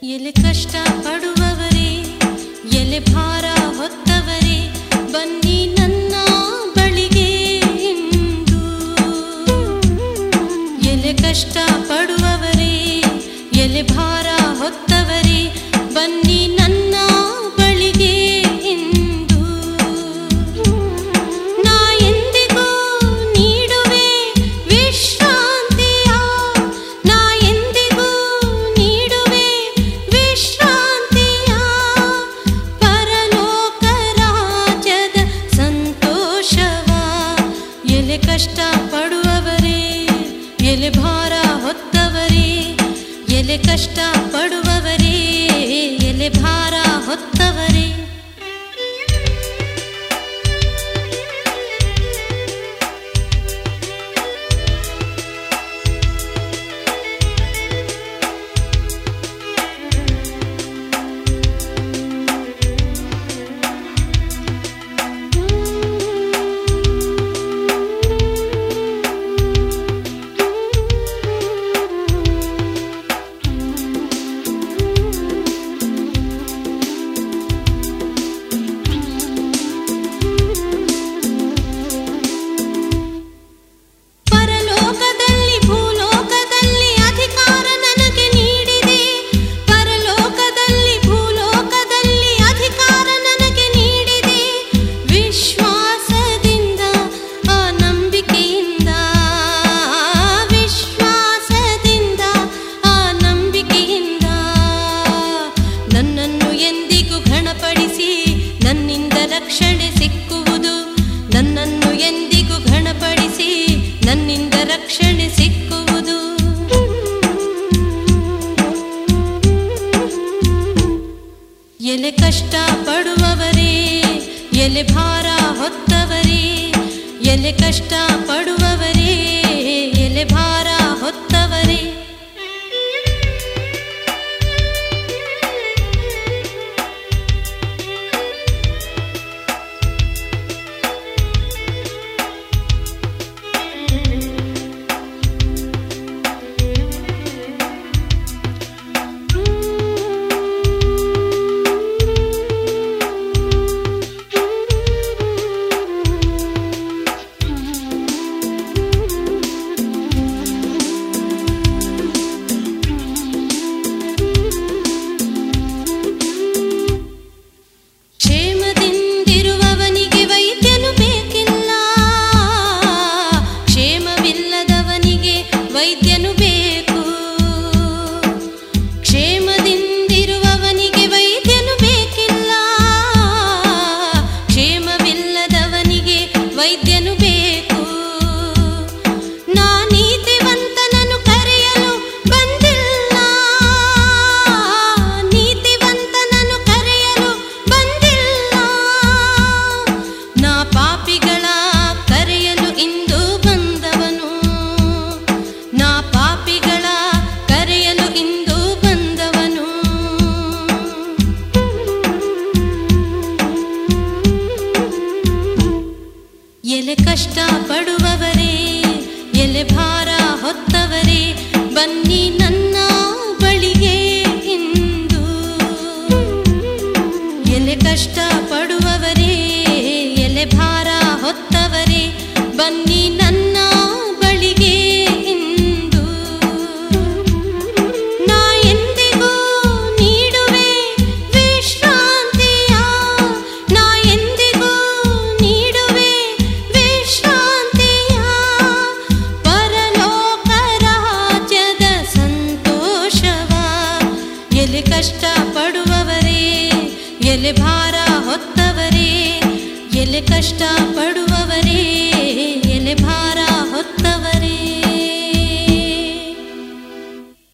ಎಲೆ ಕಷ್ಟ ಪಡುವವರೇ, ಎಲೆ ಭಾರ ಹೊತ್ತವರೇ, ಬನ್ನಿ ನನ್ನ ಬಳಿಗೆ ಇಂದು. ಎಲೆ ಕಷ್ಟ ಪಡುವವರೇ, ಎಲೆ ಭಾರ ಹೊತ್ತವರೇ, ಬನ್ನಿ ನನ್ನ ಬಳಿಗೆ ಇಂದು. ನಾ ಎಂದಿಗೂ ನೀಡುವೆ ವಿಶ್ರಾಂತಿಯ, ನಾ ಎಂದಿಗೂ ನೀಡುವೆ ವಿಶ್ರಾಂತಿಯ. ಪರಲೋಕ ರಾಜ್ಯದ ಸಂತೋಷವ. ಎಲೆ ಕಷ್ಟ ಪಡುವವರೇ, ಎಲೆ ಭಾರ ಹೊತ್ತವರೇ, ಎಲೆ ಕಷ್ಟ ಪಡುವವರೇ, ಎಲೆ ಭಾರ ಹೊತ್ತವರೇ. ರಕ್ಷಣೆ ಸಿಕ್ಕುವುದು, ನನ್ನನ್ನು ಎಂದಿಗೂ ಘನಪಡಿಸಿ ನನ್ನಿಂದ ರಕ್ಷಣೆ ಸಿಕ್ಕುವುದು. ಎಲೆ ಕಷ್ಟ ಪಡುವವರೇ, ಎಲೆ ಭಾರ ಹೊತ್ತವರೇ, ಎಲೆ ಕಷ್ಟ ಪಡುವವರೇ, ಎಲೆ ಭಾರ ಹೊತ್ತವರೇ. ವೈದ್ಯನು ಬೇಕು, ಕ್ಷೇಮದಿಂದಿರುವವನಿಗೆ ವೈದ್ಯನು ಬೇಕಿಲ್ಲ, ಕ್ಷೇಮವಿಲ್ಲದವನಿಗೆ ವೈದ್ಯನು ಬೇಕು. ನಾ ನೀತಿವಂತನನ್ನು ಕರೆಯಲು ಬಂದಿಲ್ಲ, ನೀತಿವಂತನನ್ನು ಕರೆಯಲು ಬಂದಿಲ್ಲ, ನಾ ಪಾಪಿಗಳ ಕರೆಯಲು ಇಂದು ಬಂದವನು, ನಾ ಪಾಪಿಗಳ ಕರೆಯಲು ಇಂದು ಬಂದವನು. ಎಲೆ ಕಷ್ಟ ಪಡುವವರೇ, ಎಲೆ ಭಾರ ಹೊತ್ತವರೇ, ಬನ್ನಿ ನನ್ನ ಬಳಿಗೆ ಇಂದು. ಎಲೆ ಕಷ್ಟ ಪಡುವವರೇ, ಎಲೆ ಭಾರ ಹೊತ್ತವರೇ, ಬನ್ನಿ ನನ್ನ ಬಳಿಗೆ ಇಂದು. ನಾ ಎಂದಿಗೂ ನೀಡುವೆ ವಿಶ್ರಾಂತಿಯ, ನಾ ಎಂದಿಗೂ ನೀಡುವೆ ವಿಶ್ರಾಂತಿಯ. ಪರಲೋಕ ರಾಜ್ಯದ ಸಂತೋಷವ. ಎಲೆ ಕಷ್ಟ ಪಡುವವರೇ, ಎಲೆ ಭಾರ ಹೊತ್ತವರೇ, ಎಲೆ ಕಷ್ಟ ಪಡು